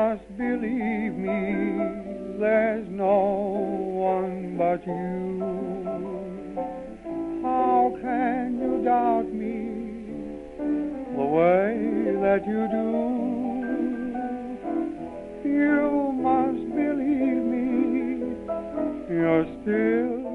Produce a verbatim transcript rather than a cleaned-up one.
must believe me, there's no one but you. How can you doubt me the way that you do? You must believe me, you're still